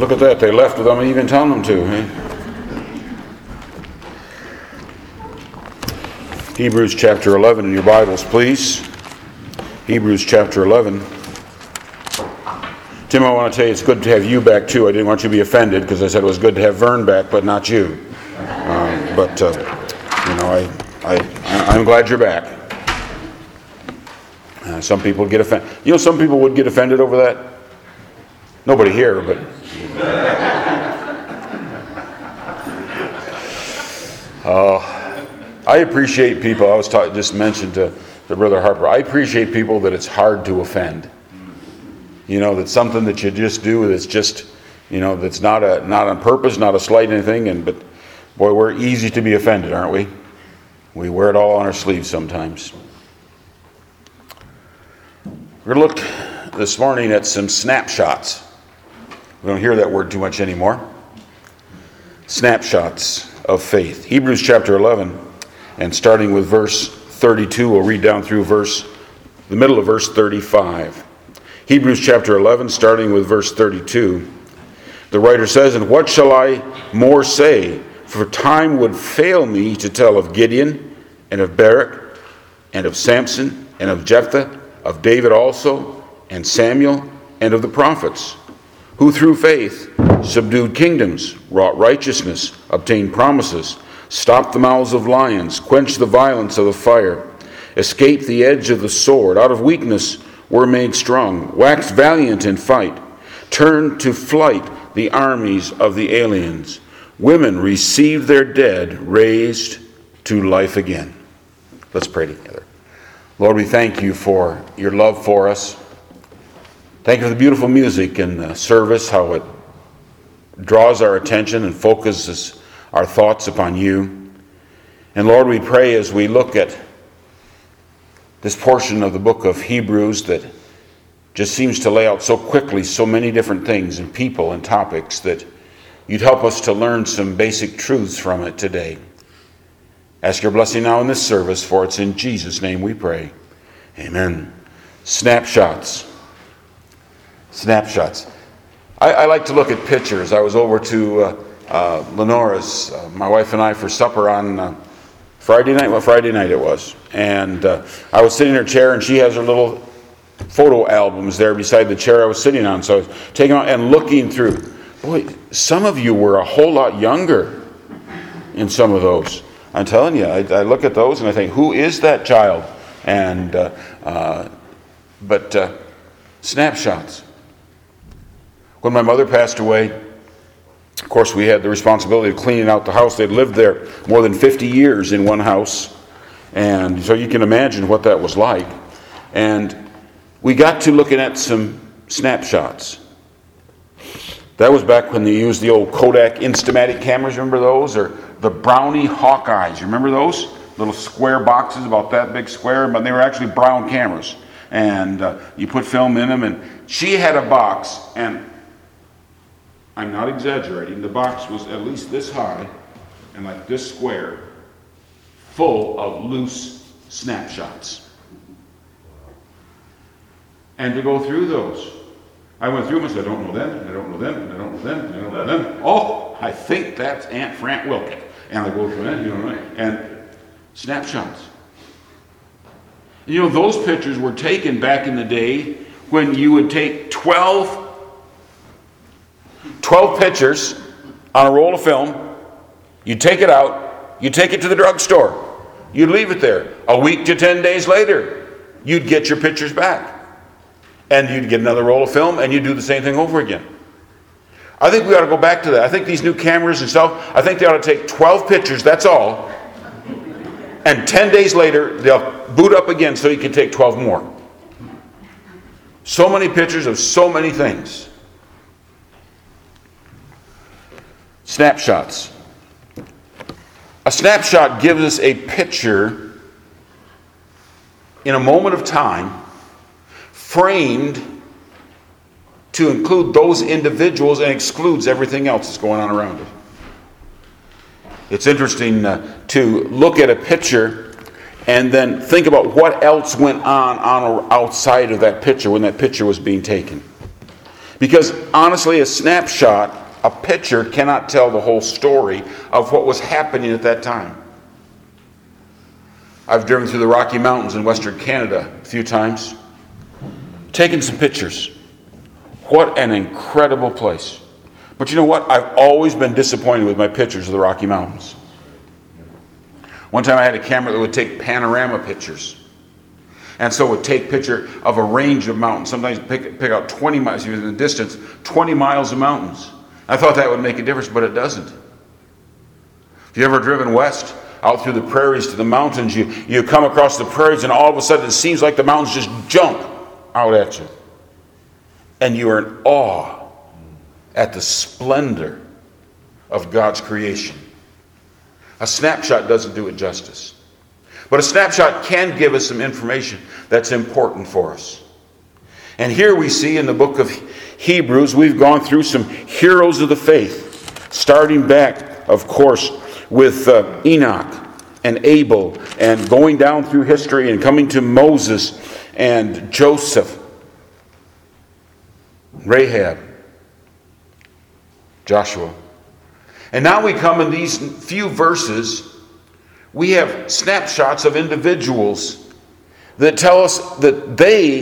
look at that. They left without me even telling them to. Eh? Hebrews chapter 11 in your Bibles, please. Hebrews chapter 11. Tim, I want to tell you it's good to have you back too. I didn't want you to be offended because I said it was good to have Vern back, but not you. I'm glad you're back. Some people get offended. You know, some people would get offended over that. Nobody here, but... I appreciate people. I was just mentioned to Brother Harper. I appreciate people that it's hard to offend. You know, that's something that you just do that's just, you know, that's not on purpose, not a slight anything. But boy, we're easy to be offended, aren't we? We wear it all on our sleeves sometimes. We're going to look this morning at some snapshots. We don't hear that word too much anymore. Snapshots of faith. Hebrews chapter 11, and starting with verse 32, we'll read down through the middle of verse 35. Hebrews chapter 11, starting with verse 32. The writer says, "And what shall I more say? For time would fail me to tell of Gideon, and of Barak, and of Samson, and of Jephthah, of David also, and Samuel, and of the prophets, who through faith subdued kingdoms, wrought righteousness, obtained promises, stopped the mouths of lions, quenched the violence of the fire, escaped the edge of the sword, out of weakness were made strong, waxed valiant in fight, turned to flight the armies of the aliens. Women received their dead, raised to life again." Let's pray together. Lord, we thank you for your love for us. Thank you for the beautiful music and the service, how it draws our attention and focuses our thoughts upon you. And Lord, we pray as we look at this portion of the book of Hebrews that just seems to lay out so quickly so many different things and people and topics, that you'd help us to learn some basic truths from it today. Ask your blessing now in this service, for it's in Jesus' name we pray. Amen. Snapshots. Snapshots. I like to look at pictures. I was over to Lenora's, my wife and I, for supper on Friday night. What Friday night it was. And I was sitting in her chair, and she has her little photo albums there beside the chair I was sitting on. So I was taking out and looking through. Boy, some of you were a whole lot younger in some of those. I'm telling you, I look at those and I think, who is that child? And snapshots. When my mother passed away, of course, we had the responsibility of cleaning out the house. They'd lived there more than 50 years in one house. And so you can imagine what that was like. And we got to looking at some snapshots. That was back when they used the old Kodak Instamatic cameras. Remember those? Or the Brownie Hawkeyes. You remember those? Little square boxes, about that big square. But they were actually brown cameras. And you put film in them. And she had a box, and I'm not exaggerating, the box was at least this high and like this square, full of loose snapshots. And to go through those, I went through them and said, I don't know them, and I don't know them, and I don't know them, and I don't know them. Oh, I think that's Aunt Fran Wilkin. And I go through that, and snapshots. You know, those pictures were taken back in the day when you would take 12 pictures on a roll of film, you'd take it out, you'd take it to the drugstore, you'd leave it there. A week to 10 days later, you'd get your pictures back. And you'd get another roll of film, and you'd do the same thing over again. I think we ought to go back to that. I think these new cameras and stuff, I think they ought to take 12 pictures, that's all, and 10 days later, they'll boot up again so you can take 12 more. So many pictures of so many things. Snapshots. A snapshot gives us a picture in a moment of time, framed to include those individuals and excludes everything else that's going on around it. It's interesting to look at a picture and then think about what else went on or outside of that picture when that picture was being taken. Because honestly, a snapshot, a picture, cannot tell the whole story of what was happening at that time. I've driven through the Rocky Mountains in Western Canada a few times, taken some pictures. What an incredible place. But you know what? I've always been disappointed with my pictures of the Rocky Mountains. One time I had a camera that would take panorama pictures. And so it would take picture of a range of mountains. Sometimes pick out 20 miles, in the distance, 20 miles of mountains. I thought that would make a difference, but it doesn't. If you've ever driven west, out through the prairies to the mountains, you come across the prairies and all of a sudden it seems like the mountains just jump out at you. And you are in awe at the splendor of God's creation. A snapshot doesn't do it justice. But a snapshot can give us some information that's important for us. And here we see in the book of Hebrews, we've gone through some heroes of the faith, starting back, of course, with Enoch and Abel, and going down through history and coming to Moses and Joseph, Rahab, Joshua. And now we come in these few verses, we have snapshots of individuals that tell us that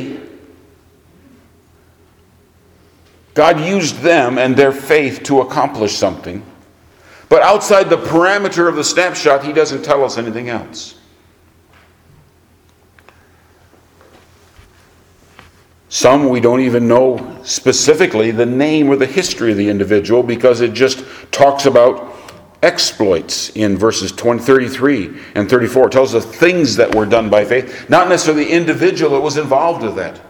God used them and their faith to accomplish something. But outside the parameter of the snapshot, he doesn't tell us anything else. Some we don't even know specifically the name or the history of the individual because it just talks about exploits in verses 33 and 34. It tells us things that were done by faith, not necessarily the individual that was involved with that.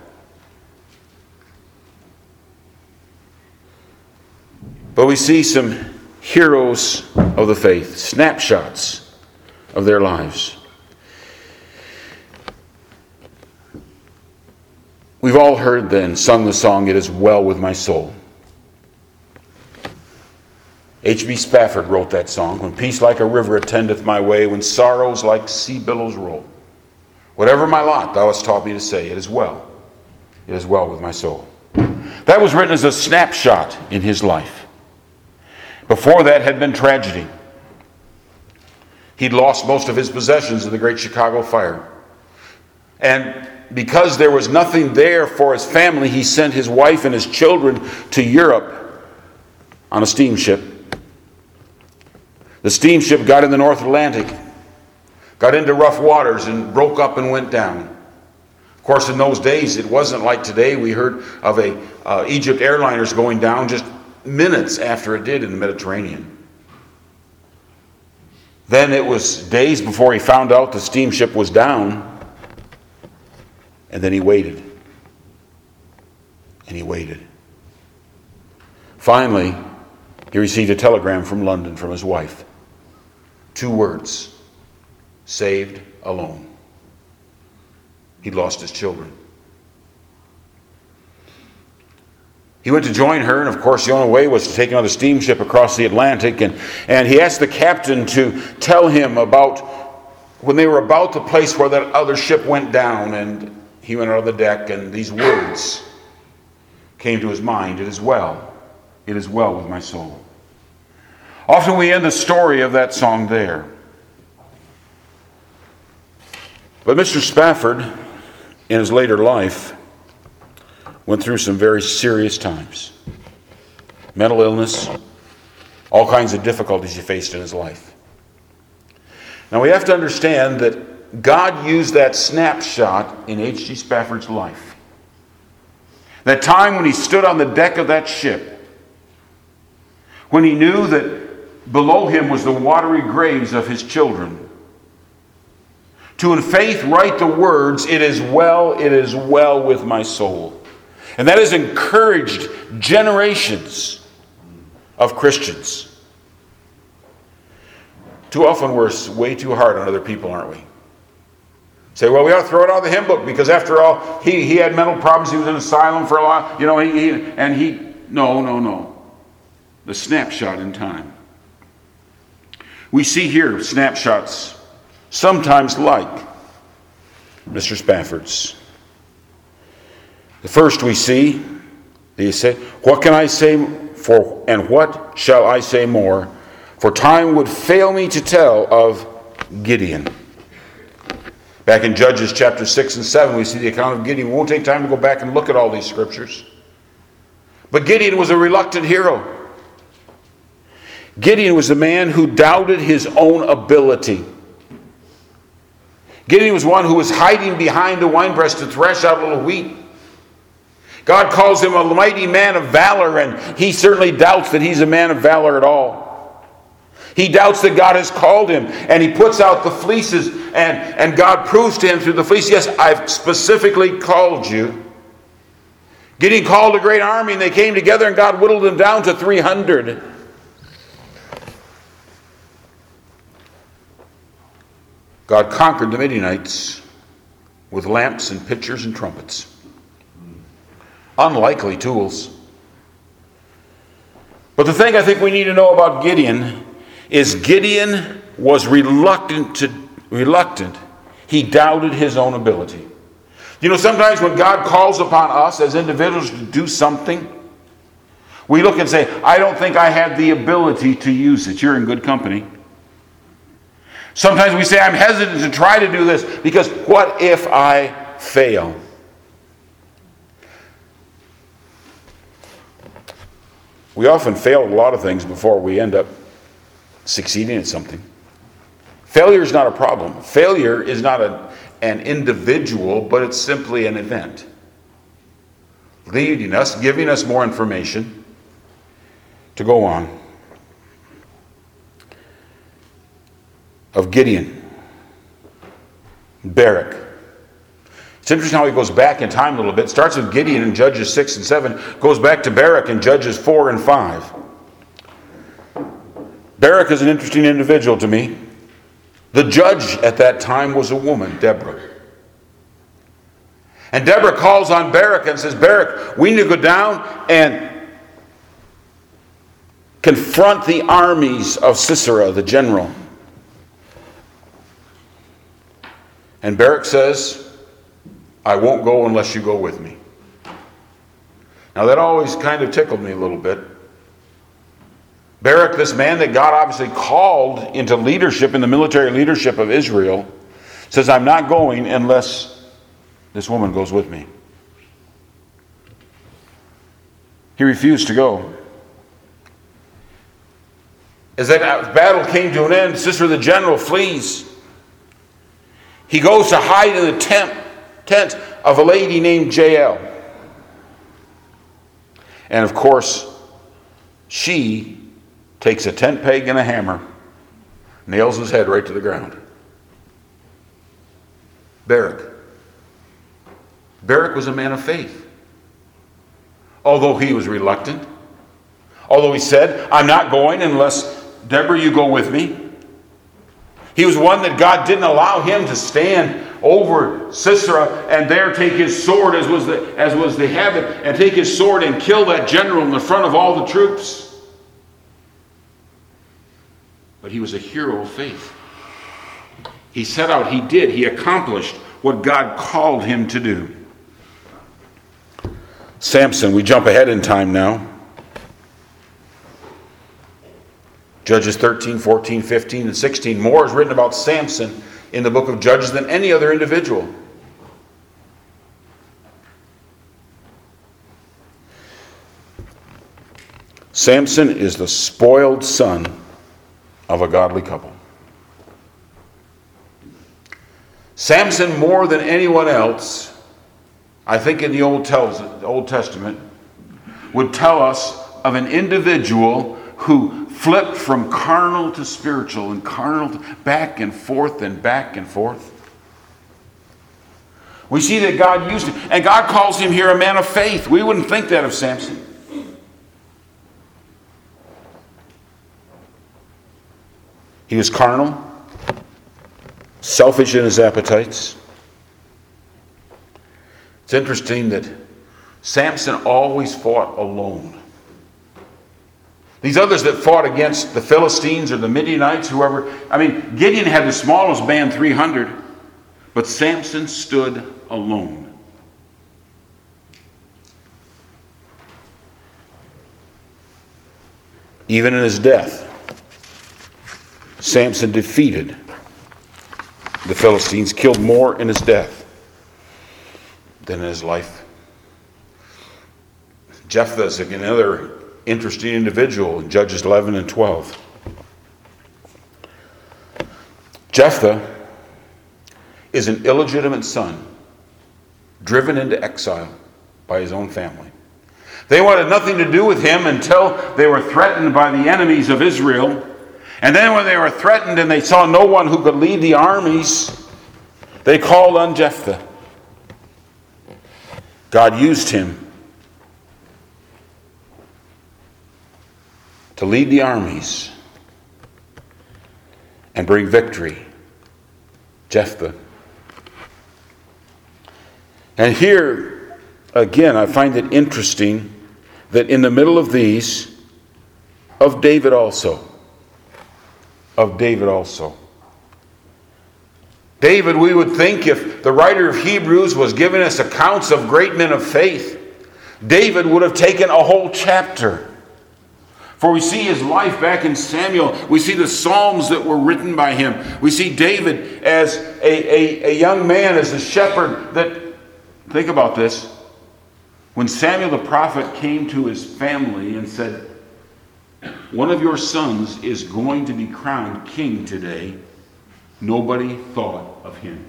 But we see some heroes of the faith, snapshots of their lives. We've all heard and sung the song, "It Is Well With My Soul." H.B. Spafford wrote that song. "When peace like a river attendeth my way, when sorrows like sea billows roll. Whatever my lot, thou hast taught me to say, it is well. It is well with my soul." That was written as a snapshot in his life. Before that had been tragedy. He'd lost most of his possessions in the Great Chicago Fire. And because there was nothing there for his family, he sent his wife and his children to Europe on a steamship. The steamship got in the North Atlantic, got into rough waters, and broke up and went down. Of course, in those days, it wasn't like today. We heard of Egypt airliners going down just minutes after it did in the Mediterranean. Then it was days before he found out the steamship was down. And then he waited. And he waited. Finally, he received a telegram from London from his wife. 2 words: saved alone. He'd lost his children. He went to join her, and of course the only way was to take another steamship across the Atlantic. And he asked the captain to tell him about when they were about the place where that other ship went down. And he went out on the deck, and these words came to his mind: "It is well. It is well with my soul." Often we end the story of that song there. But Mr. Spafford, in his later life, went through some very serious times. Mental illness, all kinds of difficulties he faced in his life. Now we have to understand that God used that snapshot in H.G. Spafford's life. That time when he stood on the deck of that ship, when he knew that below him was the watery graves of his children, to in faith write the words, it is well with my soul." And that has encouraged generations of Christians. Too often we're way too hard on other people, aren't we? Say, well, we ought to throw it out of the hymn book because after all, he had mental problems. He was in an asylum for a while. No. The snapshot in time. We see here snapshots, sometimes like Mr. Spafford's. The first we see They say, what can I say for, and what shall I say more? For time would fail me to tell of Gideon. Back in Judges chapter 6 and 7, we see the account of Gideon. We won't take time to go back and look at all these scriptures. But Gideon was a reluctant hero. Gideon was the man who doubted his own ability. Gideon was one who was hiding behind a winepress to thresh out a little wheat. God calls him a mighty man of valor, and he certainly doubts that he's a man of valor at all. He doubts that God has called him, and he puts out the fleeces, and God proves to him through the fleece, yes, I've specifically called you. Gideon called a great army, and they came together, and God whittled them down to 300. God conquered the Midianites with lamps and pitchers and trumpets. Unlikely tools. But the thing I think we need to know about Gideon is Gideon was reluctant. He doubted his own ability. You know, sometimes when God calls upon us as individuals to do something, we look and say, I don't think I have the ability to use it. You're in good company. Sometimes we say, I'm hesitant to try to do this because what if I fail? We often fail at a lot of things before we end up succeeding at something. Failure is not a problem. Failure is not an individual, but it's simply an event. Leading us, giving us more information to go on. Of Gideon, Barak. It's interesting how he goes back in time a little bit. Starts with Gideon in Judges 6 and 7. Goes back to Barak in Judges 4 and 5. Barak is an interesting individual to me. The judge at that time was a woman, Deborah. And Deborah calls on Barak and says, Barak, we need to go down and confront the armies of Sisera, the general. And Barak says, I won't go unless you go with me. Now that always kind of tickled me a little bit. Barak, this man that God obviously called into leadership, in the military leadership of Israel, says, I'm not going unless this woman goes with me. He refused to go. As that battle came to an end, Sisera the general flees. He goes to hide in the tent of a lady named Jael. And of course, she takes a tent peg and a hammer, nails his head right to the ground. Barak was a man of faith. Although he was reluctant, although he said, I'm not going unless, Deborah, you go with me. He was one that God didn't allow him to stand over Sisera and there take his sword, as was the habit, and take his sword and kill that general in the front of all the troops. But he was a hero of faith. He set out, he accomplished what God called him to do. Samson, we jump ahead in time now. Judges 13, 14, 15, and 16. More is written about Samson in the book of Judges than any other individual. Samson is the spoiled son of a godly couple. Samson, more than anyone else, I think in the Old Testament, would tell us of an individual who flipped from carnal to spiritual and carnal to back and forth and back and forth. We see that God used him, and God calls him here a man of faith. We wouldn't think that of Samson. He was carnal, selfish in his appetites. It's interesting that Samson always fought alone. These others that fought against the Philistines or the Midianites, whoever, Gideon had the smallest band, 300, but Samson stood alone. Even in his death, Samson defeated the Philistines, killed more in his death than in his life. Jephthah is another interesting individual in Judges 11 and 12. Jephthah is an illegitimate son, driven into exile by his own family. They wanted nothing to do with him until they were threatened by the enemies of Israel. And then when they were threatened and they saw no one who could lead the armies, they called on Jephthah. God used him to lead the armies and bring victory. Jephthah. And here, again, I find it interesting that in the middle of these, of David also. David, we would think, if the writer of Hebrews was giving us accounts of great men of faith, David would have taken a whole chapter. For we see his life back in Samuel. We see the Psalms that were written by him. We see David as a young man, as a shepherd that, think about this, when Samuel the prophet came to his family and said, one of your sons is going to be crowned king today, nobody thought of him.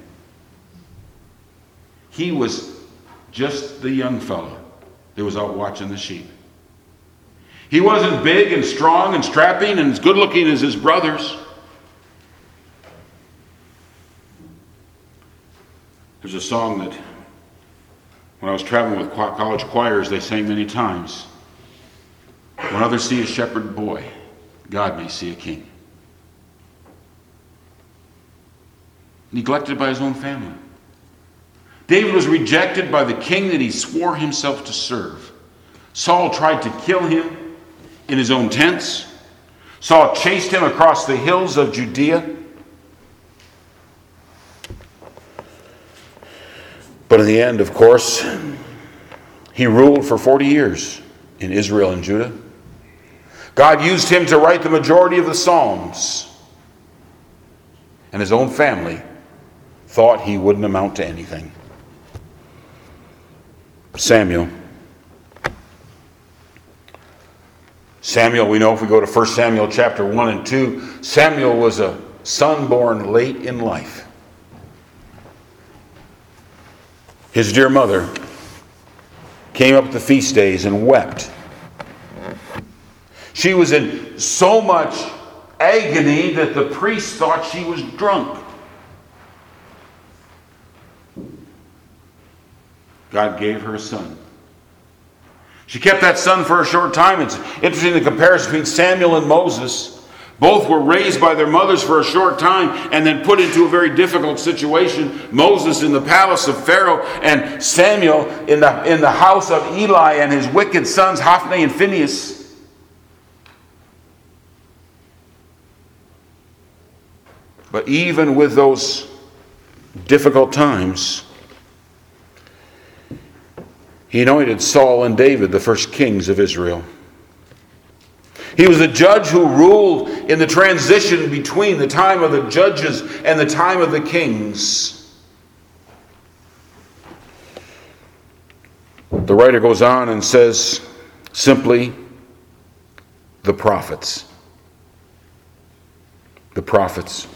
He was just the young fellow that was out watching the sheep. He wasn't big and strong and strapping and as good looking as his brothers. There's a song that when I was traveling with college choirs, they sang many times. When others see a shepherd boy, God may see a king. Neglected by his own family. David was rejected by the king that he swore himself to serve. Saul tried to kill him in his own tents. Saul chased him across the hills of Judea. But in the end, of course, he ruled for 40 years in Israel and Judah. God used him to write the majority of the Psalms. And his own family thought he wouldn't amount to anything. Samuel, we know if we go to 1 Samuel chapter 1 and 2, Samuel was a son born late in life. His dear mother came up at the feast days and wept. She was in so much agony that the priest thought she was drunk. God gave her a son. She kept that son for a short time. It's interesting the comparison between Samuel and Moses. Both were raised by their mothers for a short time and then put into a very difficult situation. Moses in the palace of Pharaoh and Samuel in the house of Eli and his wicked sons Hophni and Phinehas. But even with those difficult times, he anointed Saul and David the first kings of Israel. He was a judge who ruled in the transition between the time of the judges and the time of the kings. The writer goes on and says simply, the prophets. The prophets.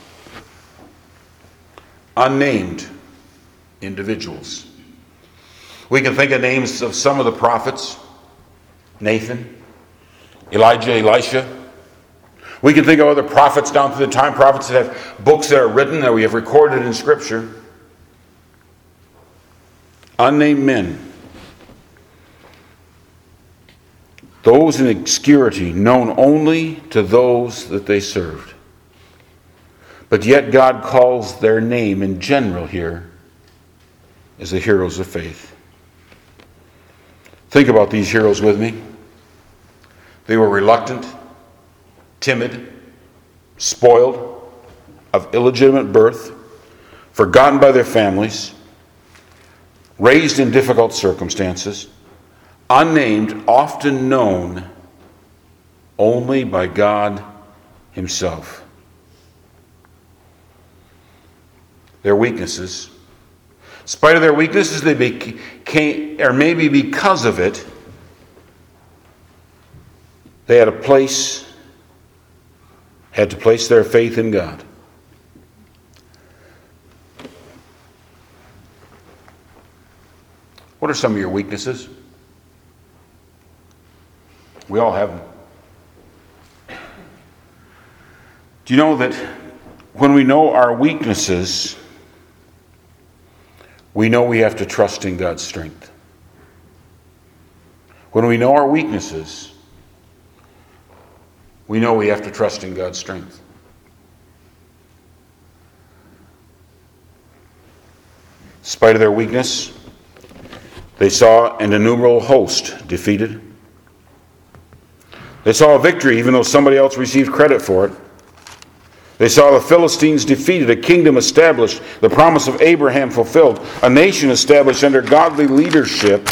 Unnamed individuals. We can think of names of some of the prophets. Nathan, Elijah, Elisha. We can think of other prophets down through the time, prophets that have books that are written that we have recorded in Scripture. Unnamed men. Those in obscurity, known only to those that they served. But yet God calls their name in general here as the heroes of faith. Think about these heroes with me. They were reluctant, timid, spoiled, of illegitimate birth, forgotten by their families, raised in difficult circumstances, unnamed, often known only by God Himself. Their weaknesses. In spite of their weaknesses, they became, or maybe because of it, they had to place their faith in God. What are some of your weaknesses? We all have them. Do you know that when we know our weaknesses, we know we have to trust in God's strength? When we know our weaknesses, we know we have to trust in God's strength. In spite of their weakness, they saw an innumerable host defeated. They saw a victory even though somebody else received credit for it. They saw the Philistines defeated, a kingdom established, the promise of Abraham fulfilled, a nation established under godly leadership.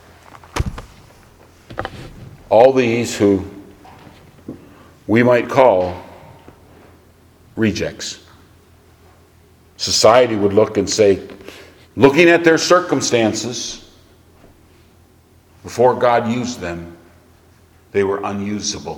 All these who we might call rejects. Society would look and say, looking at their circumstances, before God used them, they were unusable.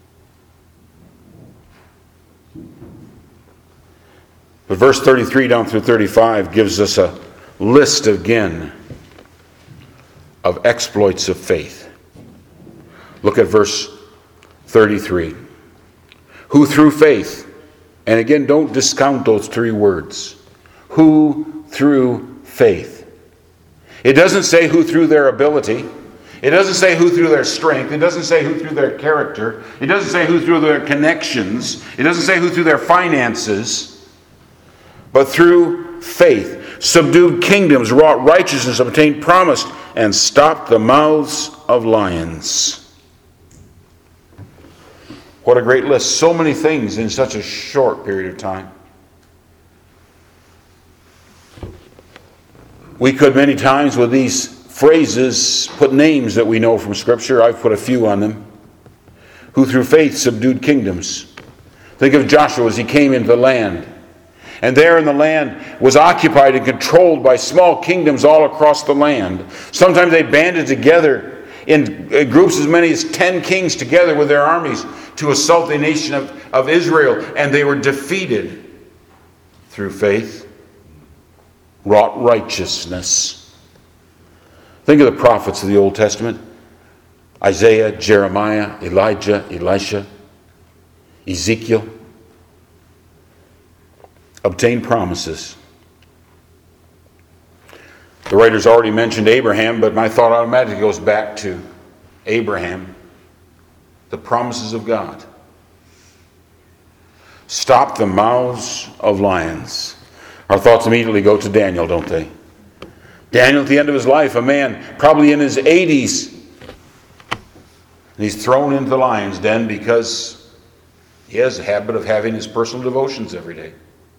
But verse 33 down through 35 gives us a list again of exploits of faith. Look at verse 33. Who through faith, and again don't discount those three words. Who through faith. It doesn't say who through their ability. It doesn't say who through their strength. It doesn't say who through their character. It doesn't say who through their connections. It doesn't say who through their finances. But through faith, subdued kingdoms, wrought righteousness, obtained promise, and stopped the mouths of lions. What a great list. So many things in such a short period of time. We could many times with these phrases put names that we know from Scripture. I've put a few on them. Who through faith subdued kingdoms. Think of Joshua as he came into the land. And there in the land was occupied and controlled by small kingdoms all across the land. Sometimes they banded together in groups as many as 10 kings together with their armies to assault the nation of Israel. And they were defeated through faith, wrought righteousness. Think of the prophets of the Old Testament. Isaiah, Jeremiah, Elijah, Elisha, Ezekiel. Obtained promises. The writer's already mentioned Abraham, but my thought automatically goes back to Abraham. The promises of God. Stop the mouths of lions. Our thoughts immediately go to Daniel, don't they? Daniel at the end of his life, a man probably in his 80s. And he's thrown into the lion's den because he has a habit of having his personal devotions every day.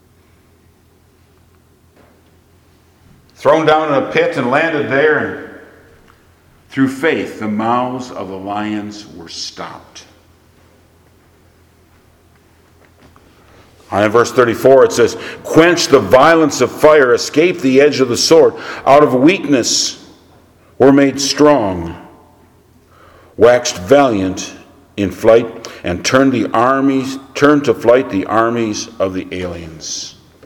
Thrown down in a pit and landed there, and through faith the mouths of the lions were stopped. And in verse 34 it says, quench the violence of fire, escape the edge of the sword, out of weakness were made strong, waxed valiant in flight, and turned to flight the armies of the aliens.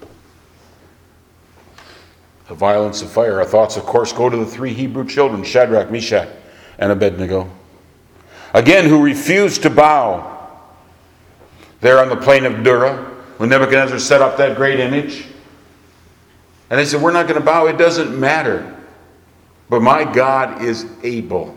The violence of fire. Our thoughts, of course, go to the three Hebrew children, Shadrach, Meshach, and Abednego. Again, who refused to bow there on the plain of Dura, when Nebuchadnezzar set up that great image. And they said, we're not going to bow, it doesn't matter. But my God is able.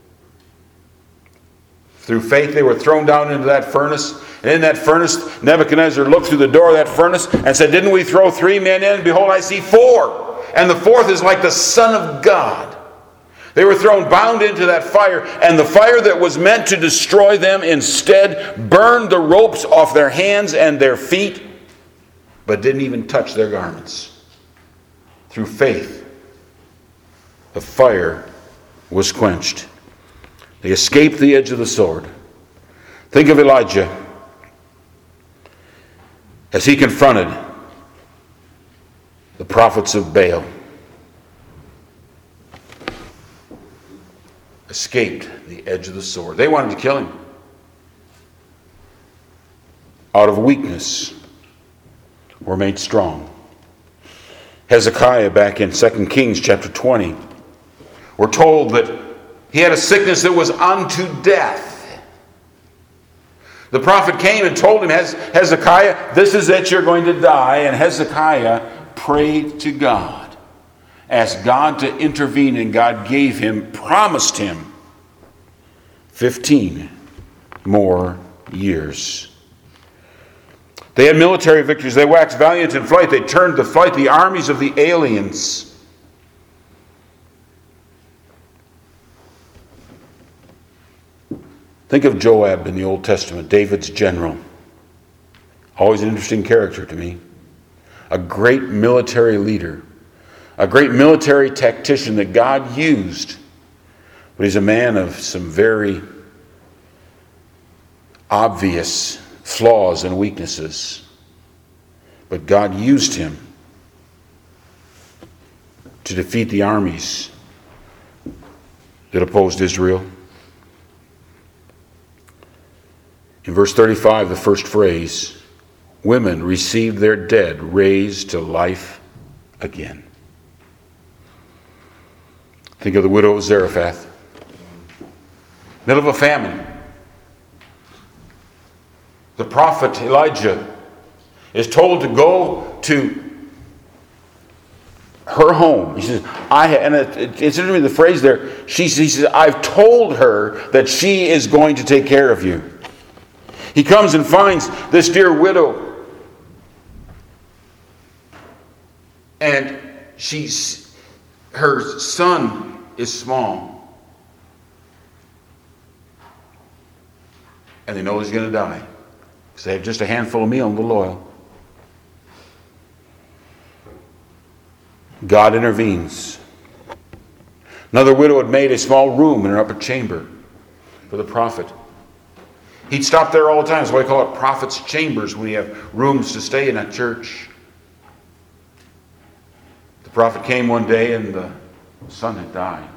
Through faith, they were thrown down into that furnace. And in that furnace, Nebuchadnezzar looked through the door of that furnace and said, didn't we throw 3 men in? Behold, I see 4. And the 4th is like the Son of God. They were thrown bound into that fire, and the fire that was meant to destroy them instead burned the ropes off their hands and their feet, but didn't even touch their garments. Through faith, the fire was quenched. They escaped the edge of the sword. Think of Elijah as he confronted the prophets of Baal. Escaped the edge of the sword. They wanted to kill him. Out of weakness, were made strong. Hezekiah, back in 2 Kings chapter 20, we're told that he had a sickness that was unto death. The prophet came and told him, Hezekiah, this is it, you're going to die. And Hezekiah prayed to God, asked God to intervene, and God promised him 15 more years. They had military victories. They waxed valiant in flight. They turned to flight the armies of the aliens. Think of Joab in the Old Testament, David's general. Always an interesting character to me. A great military leader. A great military tactician that God used. But he's a man of some very obvious flaws and weaknesses. But God used him to defeat the armies that opposed Israel. In verse 35, the first phrase, women received their dead raised to life again. Think of the widow of Zarephath. Middle of a famine. The prophet Elijah is told to go to her home. He says, it's interesting the phrase there. He says, I've told her that she is going to take care of you. He comes and finds this dear widow. And her son is small. And they know he's going to die. Because they have just a handful of meal and a little oil. God intervenes. Another widow had made a small room in her upper chamber for the prophet. He'd stop there all the time. That's why we call it prophet's chambers, when you have rooms to stay in at church. The prophet came one day and the son had died.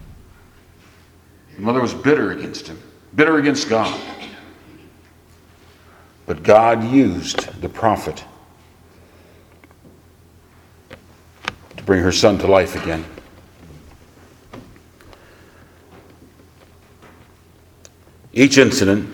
The mother was bitter against him, bitter against God. But God used the prophet to bring her son to life again. Each incident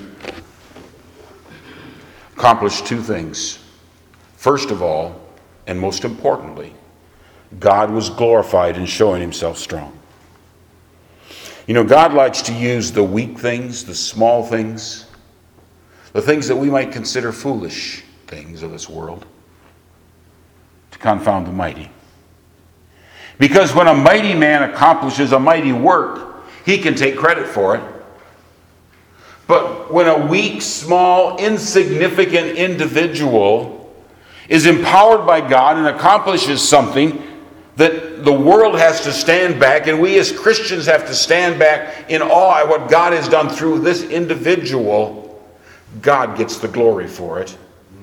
accomplished two things. First of all, and most importantly, God was glorified in showing himself strong. You know, God likes to use the weak things, the small things, the things that we might consider foolish things of this world, to confound the mighty. Because when a mighty man accomplishes a mighty work, he can take credit for it. But when a weak, small, insignificant individual is empowered by God and accomplishes something that the world has to stand back, and we as Christians have to stand back in awe at what God has done through this individual, God gets the glory for it.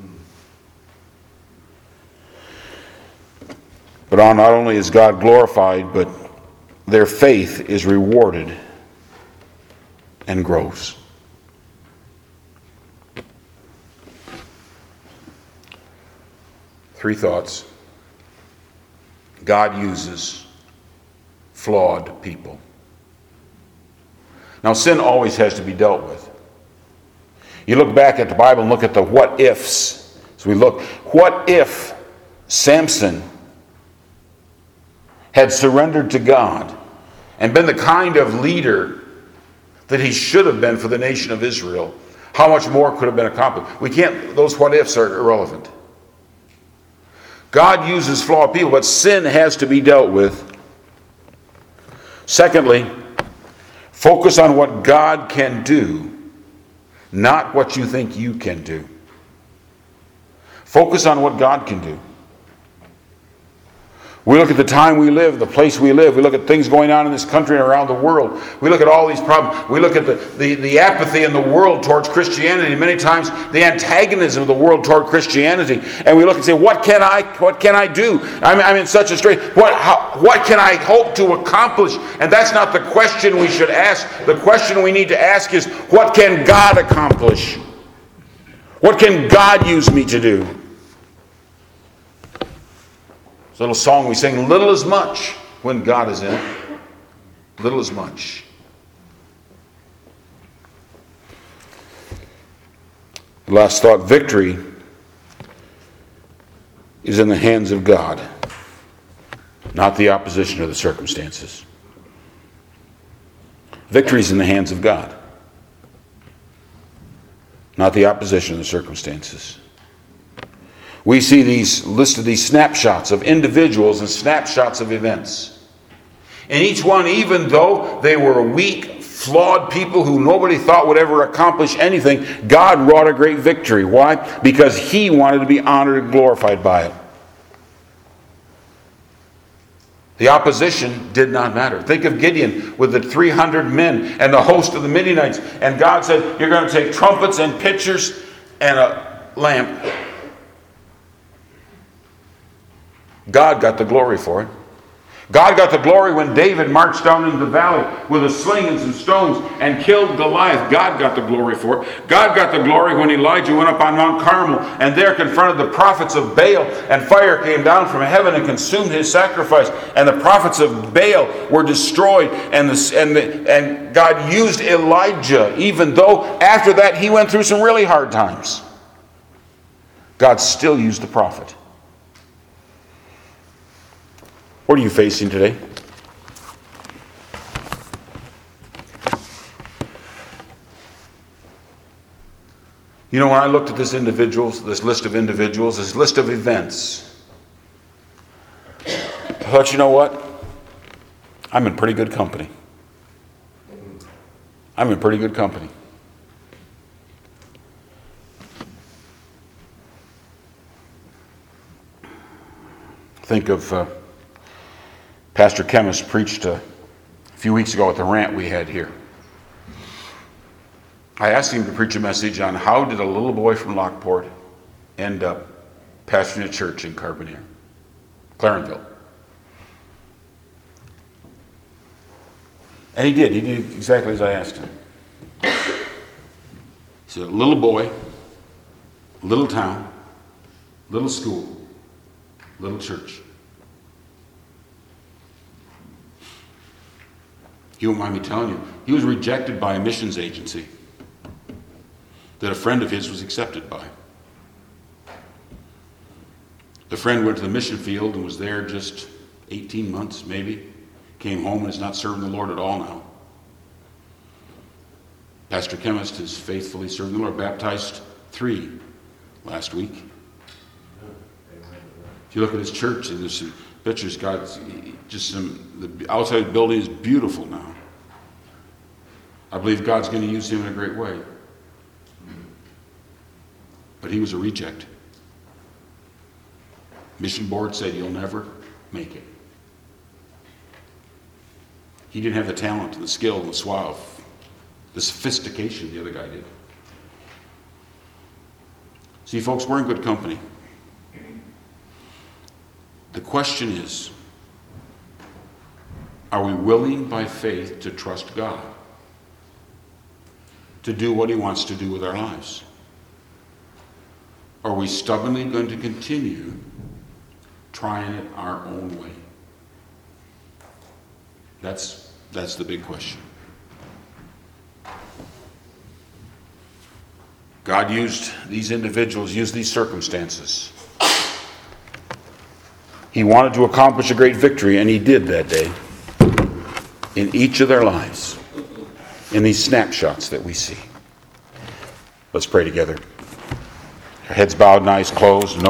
But not only is God glorified, but their faith is rewarded and grows. Three thoughts. God uses flawed people. Now, sin always has to be dealt with. You look back at the Bible and look at the what ifs. So we look, what if Samson had surrendered to God and been the kind of leader that he should have been for the nation of Israel? How much more could have been accomplished? Those what ifs are irrelevant. God uses flawed people, but sin has to be dealt with. Secondly, focus on what God can do, not what you think you can do. Focus on what God can do. We look at the time we live, the place we live. We look at things going on in this country and around the world. We look at all these problems. We look at the apathy in the world towards Christianity. Many times the antagonism of the world toward Christianity. And we look and say, what can I do? I'm in such a strait. What can I hope to accomplish? And that's not the question we should ask. The question we need to ask is, what can God accomplish? What can God use me to do? Little song we sing, little as much, when God is in it. Little as much. Last thought, victory is in the hands of God, not the opposition or the circumstances. Victory is in the hands of God, not the opposition or the circumstances. We see these snapshots of individuals and snapshots of events. And each one, even though they were weak, flawed people who nobody thought would ever accomplish anything, God wrought a great victory. Why? Because He wanted to be honored and glorified by it. The opposition did not matter. Think of Gideon with the 300 men and the host of the Midianites. And God said, you're going to take trumpets and pitchers and a lamp. God got the glory for it. God got the glory when David marched down into the valley with a sling and some stones and killed Goliath. God got the glory for it. God got the glory when Elijah went up on Mount Carmel and there confronted the prophets of Baal, and fire came down from heaven and consumed his sacrifice, and the prophets of Baal were destroyed, and God used Elijah, even though after that he went through some really hard times. God still used the prophet. What are you facing today? You know, when I looked at this list of individuals, this list of events, I thought, you know what? I'm in pretty good company. I'm in pretty good company. Think of Pastor Chemist preached a few weeks ago at the rant we had here. I asked him to preach a message on how did a little boy from Lockport end up pastoring a church in Clarenville. And he did exactly as I asked him. He said, a little boy, little town, little school, little church. You won't mind me telling you, he was rejected by a missions agency that a friend of his was accepted by. The friend went to the mission field and was there just 18 months, maybe. Came home and is not serving the Lord at all now. Pastor Chemist is faithfully serving the Lord. Baptized 3 last week. If you look at his church, there's some pictures. The outside of the building is beautiful now. I believe God's going to use him in a great way. But he was a reject. Mission board said, you'll never make it. He didn't have the talent and the skill and the suave, the sophistication the other guy did. See, folks, we're in good company. The question is, are we willing by faith to trust God to do what he wants to do with our lives? Are we stubbornly going to continue trying it our own way? That's the big question. God used these individuals, used these circumstances. He wanted to accomplish a great victory, and he did that day in each of their lives, in these snapshots that we see. Let's pray together. Our heads bowed and eyes closed.